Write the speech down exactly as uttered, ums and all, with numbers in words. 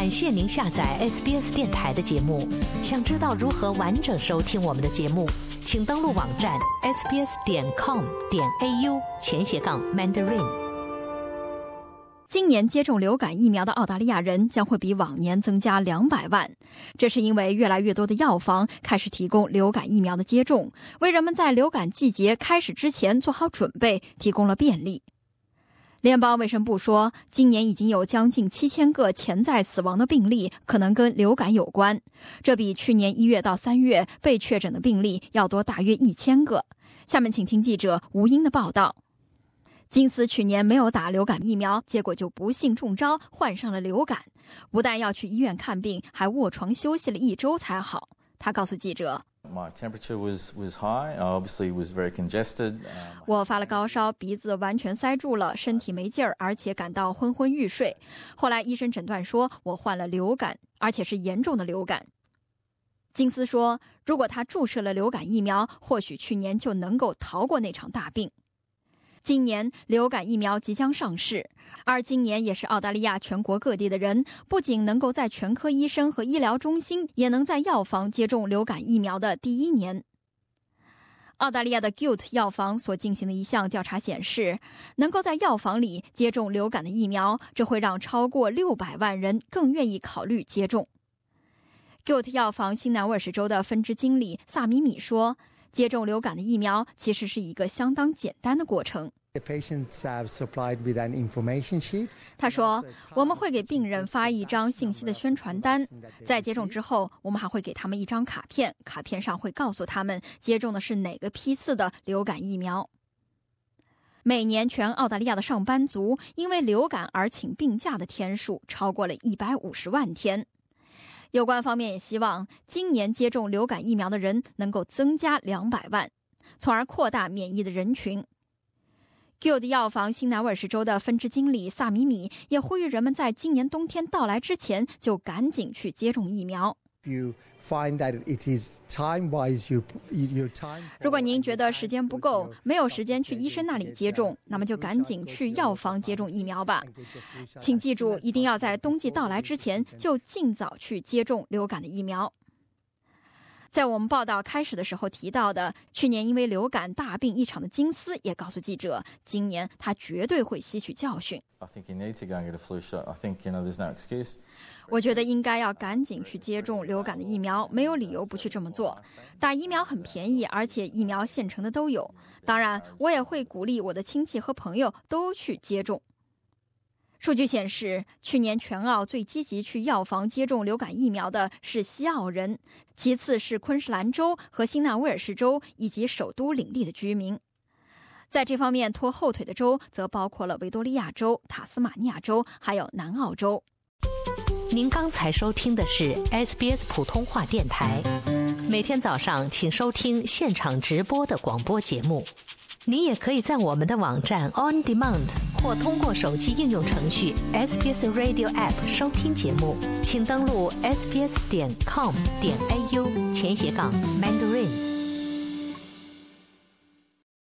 感谢您下载 S B S 电台的节目。想知道如何完整收听我们的节目，请登录网站 s b s 点 com 点 a u 前斜杠 mandarin。 今年接种流感疫苗的澳大利亚人将会比往年增加两百万，这是因为越来越多的药房开始提供流感疫苗的接种，为人们在流感季节开始之前做好准备提供了便利。联邦卫生部说，今年已经有将近七千个潜在死亡的病例可能跟流感有关，这比去年一月到三月被确诊的病例要多大约一千个。下面请听记者吴英的报道。金斯去年没有打流感疫苗，结果就不幸中招，患上了流感，不但要去医院看病，还卧床休息了一周才好。他告诉记者， My temperature was, was high. I obviously was very congested. 我发了高烧，鼻子完全塞住了，身体没劲儿，而且感到昏昏欲睡。后来医生诊断说我患了流感，而且是严重的流感。金斯说，如果他注射了流感疫苗，或许去年就能够逃过那场大病。今年流感疫苗即将上市，而今年也是澳大利亚全国各地的人不仅能够在全科医生和医疗中心，也能在药房接种流感疫苗的第一年。澳大利亚的 Guild 药房所进行的一项调查显示，能够在药房里接种流感的疫苗，这会让超过六百万人更愿意考虑接种。Guild 药房新南威尔士州的分支经理萨米米说，接种流感的疫苗其实是一个相当简单的过程。他说，我们会给病人发一张信息的宣传单，在接种之后，我们还会给他们一张卡片，卡片上会告诉他们接种的是哪个批次的流感疫苗。每年全澳大利亚的上班族因为流感而请病假的天数超过了一百五十万天。有关方面也希望今年接种流感疫苗的人能够增加两百万，从而扩大免疫的人群。Guild 药房新南威尔士州的分支经理萨米米也呼吁人们在今年冬天到来之前就赶紧去接种疫苗。如果您觉得时间不够，没有时间去医生那里接种，那么就赶紧去药房接种疫苗吧。请记住，一定要在冬季到来之前就尽早去接种流感的疫苗。在我们报道开始的时候提到的，去年因为流感大病一场的金斯也告诉记者，今年他绝对会吸取教训。我觉得应该要赶紧去接种流感的疫苗，没有理由不去这么做。打疫苗很便宜，而且疫苗现成的都有。当然，我也会鼓励我的亲戚和朋友都去接种。数据显示，去年全澳最积极去药房接种流感疫苗的是西澳人，其次是昆士兰州和新南威尔士州以及首都领地的居民。在这方面拖后腿的州则包括了维多利亚州、塔斯马尼亚州还有南澳州。 您刚才收听的是 S B S 普通话电台，每天早上请收听现场直播的广播节目。你也可以在我们的网站 On Demand 或通过手机应用程序 S B S Radio App 收听节目，请登录 s b s 点 com 点 a u 前斜杠 mandarin。